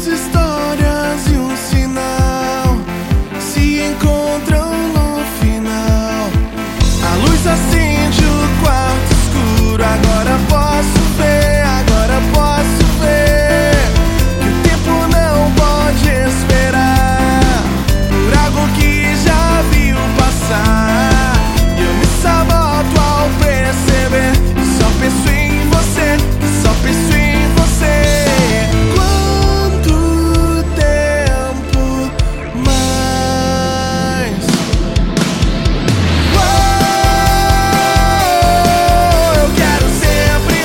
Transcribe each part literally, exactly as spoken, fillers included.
Duas histórias e um sinal se encontram no final. A luz acende o quarto escuro. Agora posso ver, agora posso ver que o tempo não pode esperar por algo que já viu passar. E eu me saboto ao perceber que só penso em você, que só penso em você. Quanto tempo mais? Oh, eu quero sempre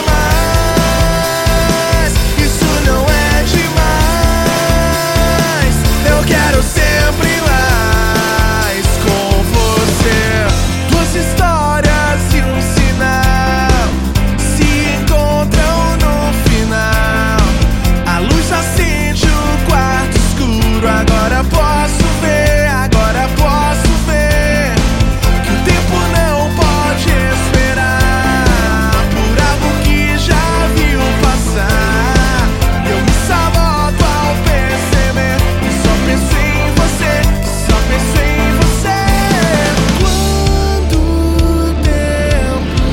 mais. Isso não é demais. Eu quero sempre mais com você. Duas histórias e um sinal se encontram no final. A luz acende o quarto escuro. Agora posso ver, agora posso ver que o tempo não pode esperar por algo que já viu passar. Eu me saboto ao perceber que só penso em você, que só penso em você. Quanto tempo?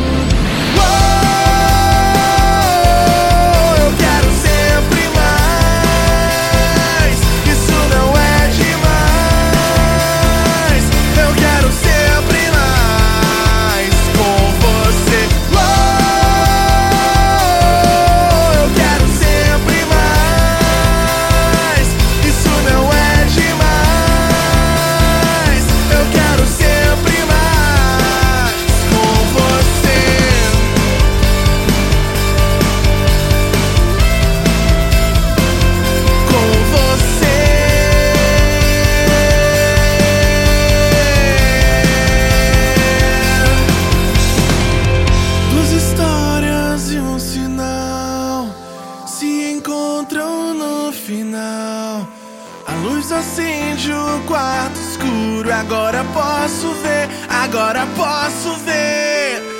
Oh, eu quero sempre mais. Isso não é demais. Eu quero sempre mais com você. Oh, eu quero sempre mais. Isso não é demais. Eu quero sempre mais com você. Com você. Duas histórias e um sinal se encontram no final. A luz acende o quarto escuro. Agora posso ver, agora posso ver